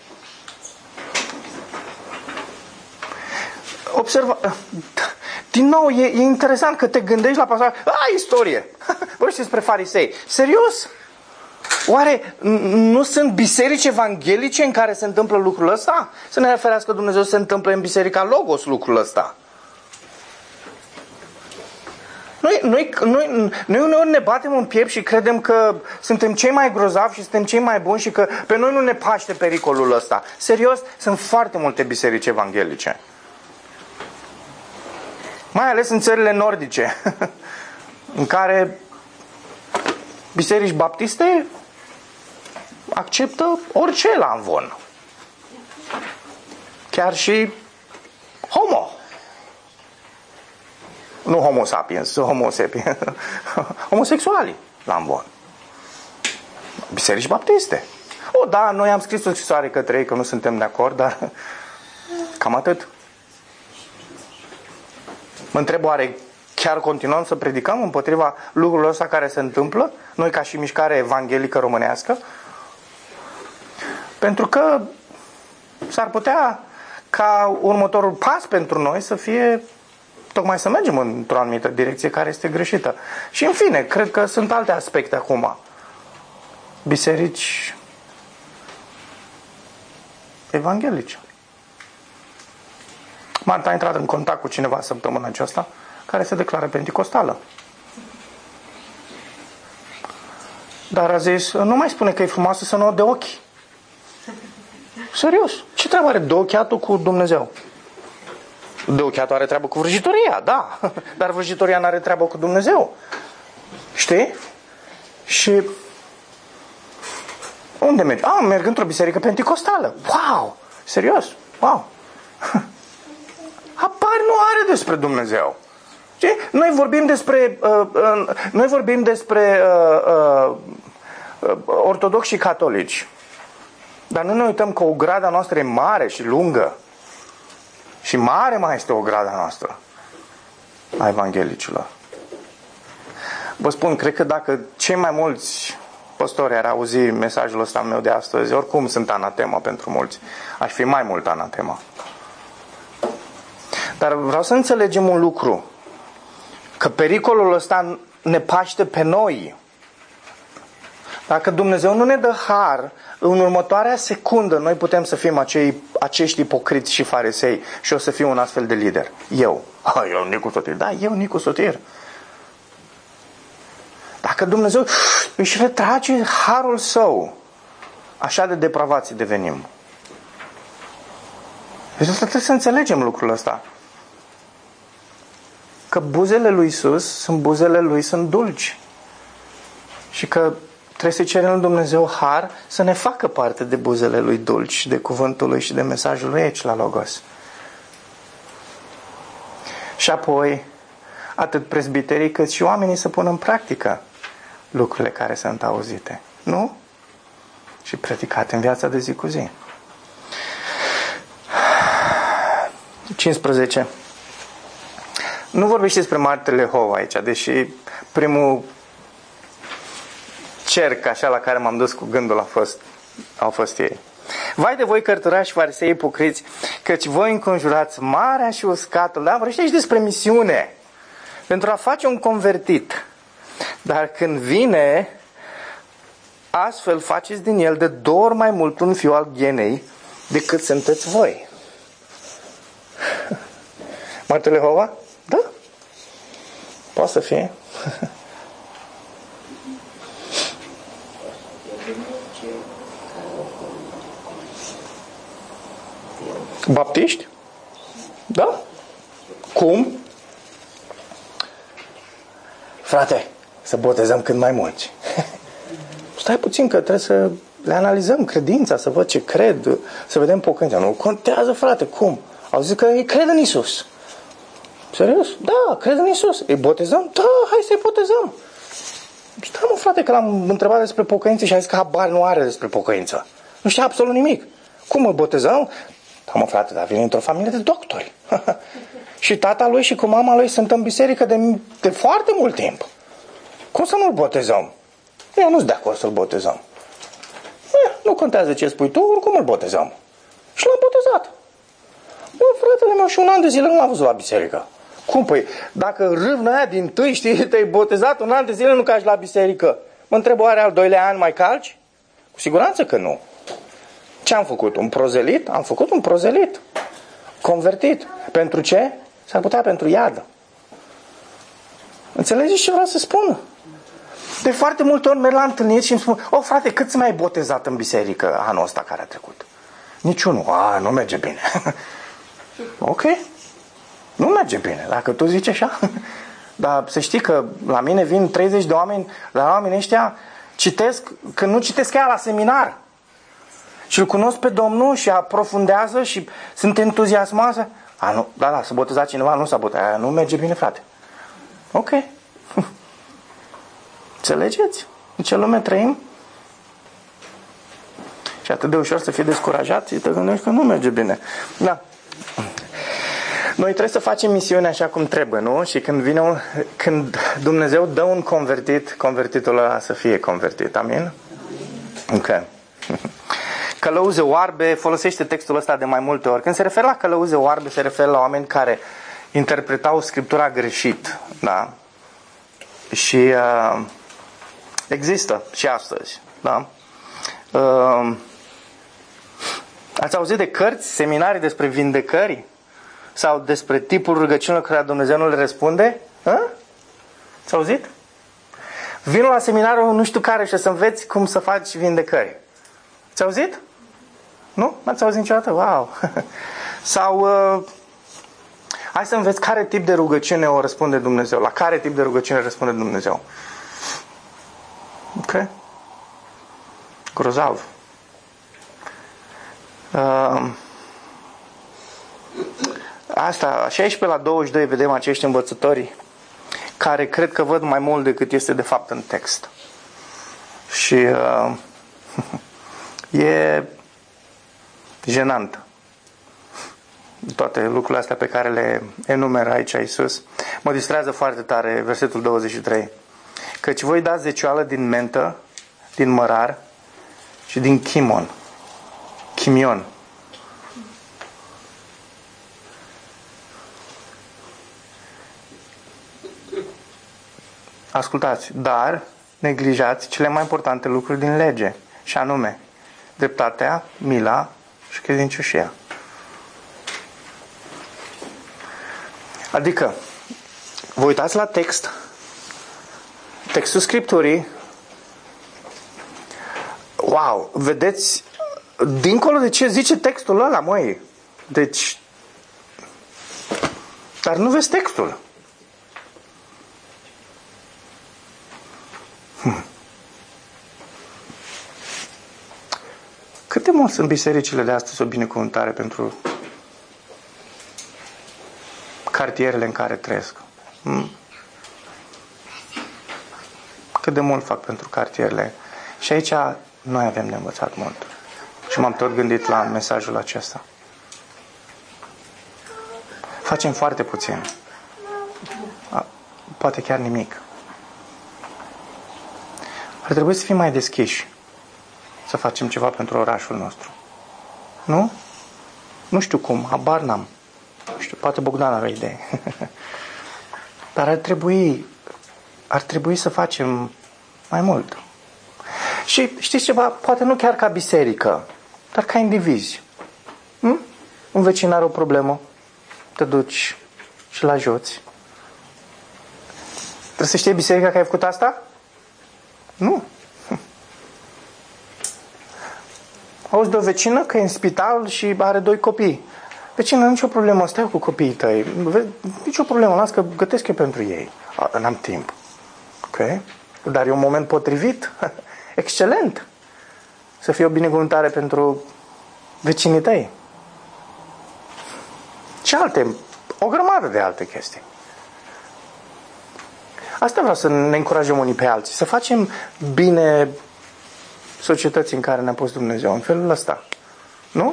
Observa. Din nou, e interesant că te gândești la pasaj. Istorie. Vorbește despre farisei. Serios? Oare nu sunt biserici evanghelice în care se întâmplă lucrul ăsta? Să ne referească Dumnezeu să se întâmple în biserica Logos lucrul ăsta. Noi uneori ne batem în piept și credem că suntem cei mai grozavi și suntem cei mai buni și că pe noi nu ne paște pericolul ăsta. Serios, sunt foarte multe biserici evanghelice. Mai ales în țările nordice, în care biserici baptiste acceptă orice la amvon. Chiar și homo. Nu homo sapiens, homo sapiens. Homosexualii la amvon. Biserici baptiste. Da, noi am scris o scrisoare către ei că nu suntem de acord, dar cam atât. Mă întreb, oare chiar continuăm să predicăm împotriva lucrurilor ăsta care se întâmplă? Noi ca și mișcare evanghelică românească? Pentru că s-ar putea ca următorul pas pentru noi să fie tocmai să mergem într-o anumită direcție care este greșită. Și în fine, cred că sunt alte aspecte acum. Biserici evanghelice. Marta a intrat în contact cu cineva săptămâna aceasta care se declară penticostală. Dar a zis, nu mai spune că e frumoasă să nu o de ochi. Serios, ce treabă are deocheatul cu Dumnezeu? Deocheatul are treabă cu vrăjitoria, da. Dar vrăjitoria nu are treabă cu Dumnezeu. Știi? Și unde mergi? Merg într-o biserică penticostală. Wow! Serios? Wow! Apar nu are despre Dumnezeu. Noi vorbim despre ortodoxi și catolici. Dar nu ne uităm că o grada noastră e mare și lungă. Și mare mai este o grada noastră a evanghelicilor. Vă spun, cred că dacă cei mai mulți păstori ar auzi mesajul ăsta meu de astăzi, oricum sunt anatema pentru mulți, aș fi mai mult anatema. Dar vreau să înțelegem un lucru, că pericolul ăsta ne paște pe noi. Dacă Dumnezeu nu ne dă har, în următoarea secundă noi putem să fim acești ipocriți și farisei și o să fiu un astfel de lider. Eu Nicu Sotir. Da, eu Nicu Sotir. Dacă Dumnezeu își retrage harul său, așa de depravați devenim. Deci trebuie să înțelegem lucrul ăsta. Că buzele lui Iisus sunt dulci. Și că trebuie să cerem lui Dumnezeu har să ne facă parte de buzele lui dulci, de cuvântul lui și de mesajul lui aici la Logos. Și apoi, atât presbiterii cât și oamenii să pună în practică lucrurile care sunt auzite. Nu? Și predicate în viața de zi cu zi. 15. Nu vorbește despre martele Jehova aici, deși primul cerc așa la care m-am dus cu gândul au fost ei. Vai de voi, cărturași, farisei ipocriți, căci voi înconjurați marea și uscatul. Da? Vorbește aici despre misiune. Pentru a face un convertit. Dar când vine, astfel faceți din el de 2 ori mai mult un fiu al ghenei decât sunteți voi. Martele Jehova? Da. Poate să fie. Baptiști? Da. Cum? Frate, să botezăm cât mai mulți. Stai puțin că trebuie să le analizăm credința, să văd ce cred, să vedem pocăința. Nu contează, frate, cum? Au zis că ei cred în Iisus. Serios? Da, cred în Iisus. Îi botezăm? Da, hai să-i botezăm. Stai, mă, frate, că l-am întrebat despre pocăință și a zis că habar nu are despre pocăință. Nu știa absolut nimic. Cum îl botezăm? Da, mă, frate, dar vine într-o familie de doctori. Și tata lui și cu mama lui sunt în biserică de foarte mult timp. Cum să nu-l botezăm? Eu nu sunt de acord să-l botezăm. Nu contează ce spui tu, oricum îl botezăm. Și l-am botezat. Bă, fratele meu, și 1 an de zile nu l-am văzut la biserică. Cum, păi, dacă râvna aia din tâi, știi, te-ai botezat 1 an de zile nu calci la biserică. Mă întreb, oare al 2-lea an mai calci? Cu siguranță că nu. Ce am făcut? Un prozelit? Am făcut un prozelit. Convertit. Pentru ce? S-ar putea pentru iadă. Înțelegeți ce vreau să spun? De foarte multe ori merg la întâlniri și îmi spun, o, frate, cât mai botezat în biserică anul ăsta care a trecut? Niciunul. Nu merge bine. Ok. Nu merge bine, dacă tu zici așa. Dar să știi că la mine vin 30 de oameni, la oamenii ăștia citesc, când nu citesc ea la seminar. Și îl cunosc pe Domnul și aprofundează și sunt entuziasmați. Nu, da, s-a botezat cineva, nu s-a botezat. Nu merge bine, frate. Ok. Înțelegeți? În ce lume trăim? Și atât de ușor să fii descurajat și te gândești că nu merge bine. Da. Noi trebuie să facem misiunea așa cum trebuie, nu? Și când Dumnezeu dă un convertit, convertitul ăla să fie convertit. Amin? Ok. Călăuze oarbe, folosește textul ăsta de mai multe ori. Când se referă la călăuze oarbe, se referă la oameni care interpretau Scriptura greșit. Da? Și există și astăzi. Da? Ați auzit de cărți, seminarii despre vindecări? Sau despre tipul rugăciunilor care Dumnezeu nu le răspunde? Ați auzit? Vin la seminarul nu știu care și să înveți cum să faci vindecări. Ați auzit? Nu? N-ați auzit niciodată? Wow! Sau hai să înveți care tip de rugăciune o răspunde Dumnezeu. La care tip de rugăciune răspunde Dumnezeu. Ok? Grozav. Asta, 16 la 22 vedem acești învățători care cred că văd mai mult decât este de fapt în text. Și e jenant. Toate lucrurile astea pe care le enumeră aici Iisus. Mă distrează foarte tare versetul 23. Căci voi dați zecioală din mentă, din mărar și din chimion. Ascultați, dar neglijați cele mai importante lucruri din lege, și anume dreptatea, mila și credincioșia. Adică, vă uitați la textul Scripturii, wow, vedeți, dincolo de ce zice textul ăla, măi, deci, dar nu vezi textul. Cât de mult sunt bisericile de astăzi o binecuvântare pentru cartierele în care trăiesc? cât de mult fac pentru cartierele. Și aici noi avem de învățat mult. Și m-am tot gândit la mesajul acesta. Facem foarte puțin. Poate chiar nimic. Ar trebui să fim mai deschiși. Să facem ceva pentru orașul nostru. Nu? Nu știu cum, habar n-am. Nu știu, poate Bogdan are idee. Dar ar trebui să facem mai mult. Și știți ceva? Poate nu chiar ca biserică, dar ca indivizi. Un vecin are o problemă, te duci și îl ajuți. Trebuie să știe biserica că ai făcut asta? Nu. Auzi de o vecină că e în spital și are 2 copii. Vecină, nicio problemă, stai cu copiii tăi. Nicio problemă, las că gătesc eu pentru ei. N-am timp. Ok? Dar e un moment potrivit. Excelent. Să fie o binecuvântare pentru vecinii tăi. Și o grămadă de alte chestii. Asta vreau să ne încurajăm unii pe alții. Să facem bine societății în care ne-a pus Dumnezeu. În felul ăsta. Nu?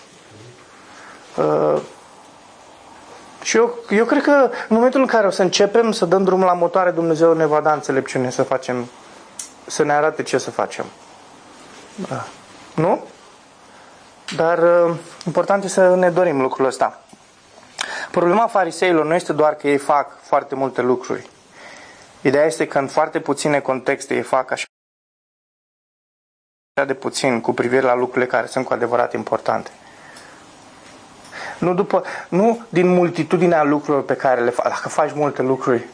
Și eu cred că în momentul în care o să începem să dăm drumul la motoare, Dumnezeu ne va da înțelepciune să ne arate ce să facem. Nu? Dar important este să ne dorim lucrul ăsta. Problema fariseilor nu este doar că ei fac foarte multe lucruri. Ideea este că în foarte puține contexte ei fac așa de puțin cu privire la lucrurile care sunt cu adevărat importante. Nu din multitudinea lucrurilor pe care le faci. Dacă faci multe lucruri,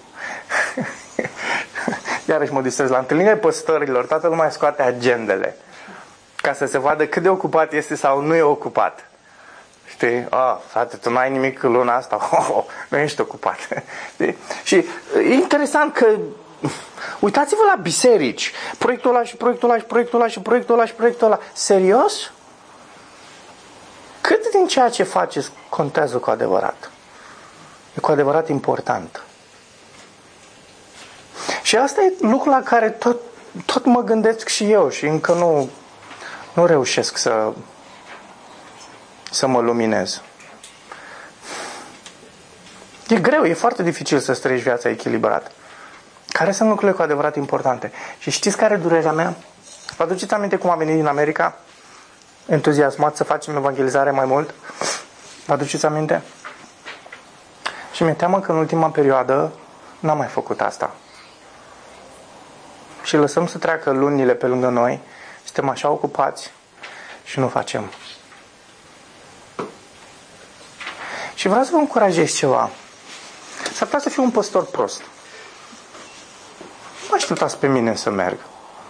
iarăși mă distrez, la întâlnirea păstorilor, toată lumea scoate agendele ca să se vadă cât de ocupat este sau nu e ocupat. Știi? Frate, tu n-ai nimic în luna asta. Nu ești ocupat. Și e interesant că uitați-vă la biserici. Proiectul ăla și proiectul ăla și proiectul ăla și proiectul ăla și proiectul ăla. Serios? Cât din ceea ce faceți contează cu adevărat? E cu adevărat important. Și asta e lucrul la care tot mă gândesc și eu și încă nu reușesc să mă luminez. E greu, e foarte dificil să trăiești viața echilibrat. Care sunt lucrurile cu adevărat importante? Și știți care e durerea mea? Vă aduceți aminte cum am venit din America? Entuziasmat să facem evangelizare mai mult? Vă aduceți aminte? Și mi-e teamă că în ultima perioadă n-am mai făcut asta. Și lăsăm să treacă lunile pe lângă noi, suntem așa ocupați și nu facem. Și vreau să vă încurajez ceva. S-ar putea să fiu un păstor prost. Nu așteptați pe mine să merg.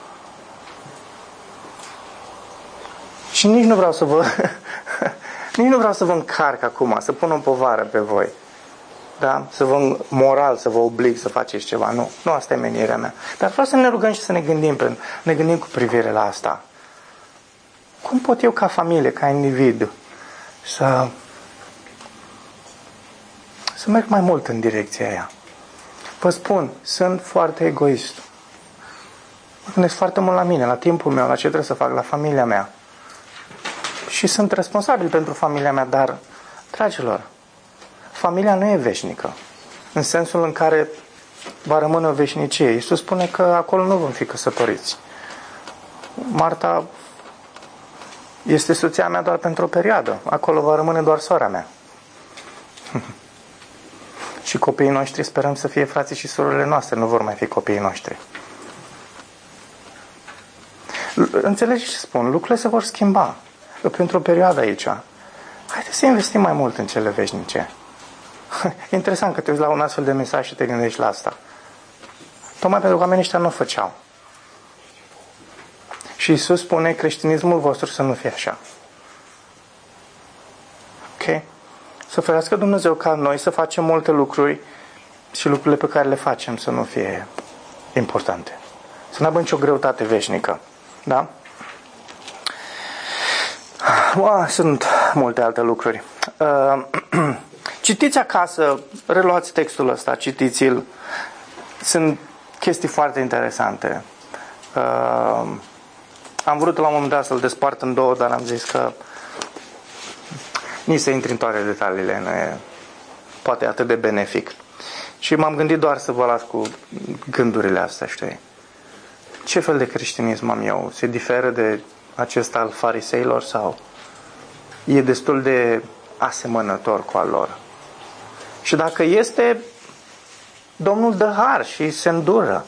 Și nici nu vreau să vă încarc acum, să pun o povară pe voi. Da? Moral să vă oblig să faceți ceva. Nu asta e menirea mea. Dar vreau să ne rugăm și să ne gândim cu privire la asta. Cum pot eu ca familie, ca individ, să merg mai mult în direcția aia? Vă spun, sunt foarte egoist. Mă gândesc foarte mult la mine, la timpul meu, la ce trebuie să fac, la familia mea. Și sunt responsabil pentru familia mea, dar, dragilor, familia nu e veșnică. În sensul în care va rămâne o veșnicie. Iisus spune că acolo nu vom fi căsătoriți. Marta este soția mea doar pentru o perioadă. Acolo va rămâne doar sora mea. Și copiii noștri sperăm să fie frații și surorile noastre. Nu vor mai fi copiii noștri. Înțelegeți ce spun? Lucrurile se vor schimba. Pentru o perioadă aici. Haideți să investim mai mult în cele veșnice. E interesant că te uiți la un astfel de mesaj și te gândești la asta. Tocmai pentru că oamenii ăștia nu o făceau. Și Iisus spune creștinismul vostru să nu fie așa. Ok? Să ferească Dumnezeu ca noi să facem multe lucruri și lucrurile pe care le facem să nu fie importante. Să nu aibă nicio greutate veșnică. Da? Sunt multe alte lucruri. Citiți acasă, reluați textul ăsta, citiți-l. Sunt chestii foarte interesante. Am vrut la un moment dat să-l despart în două, dar am zis că nici să intri în toate detaliile, nu e poate atât de benefic. Și m-am gândit doar să vă las cu gândurile astea, știi? Ce fel de creștinism am eu? Se diferă de acesta al fariseilor sau e destul de asemănător cu al lor? Și dacă este, Domnul dă har și se îndură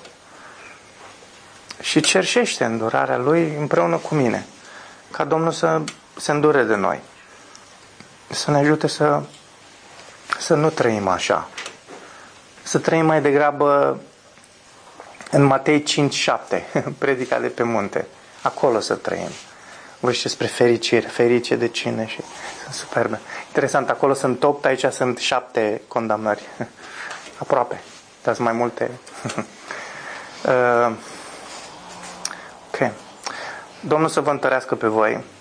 și cerșește îndurarea Lui împreună cu mine, ca Domnul să se îndure de noi, să ne ajute să nu trăim așa, să trăim mai degrabă în Matei 5:7, predica de pe munte, acolo să trăim. Vorbește despre fericire, ferice de cine și sunt superbe. Interesant, acolo sunt 8, aici sunt 7 condamnări. Aproape, dar sunt mai multe. Ok. Domnul să vă întărească pe voi.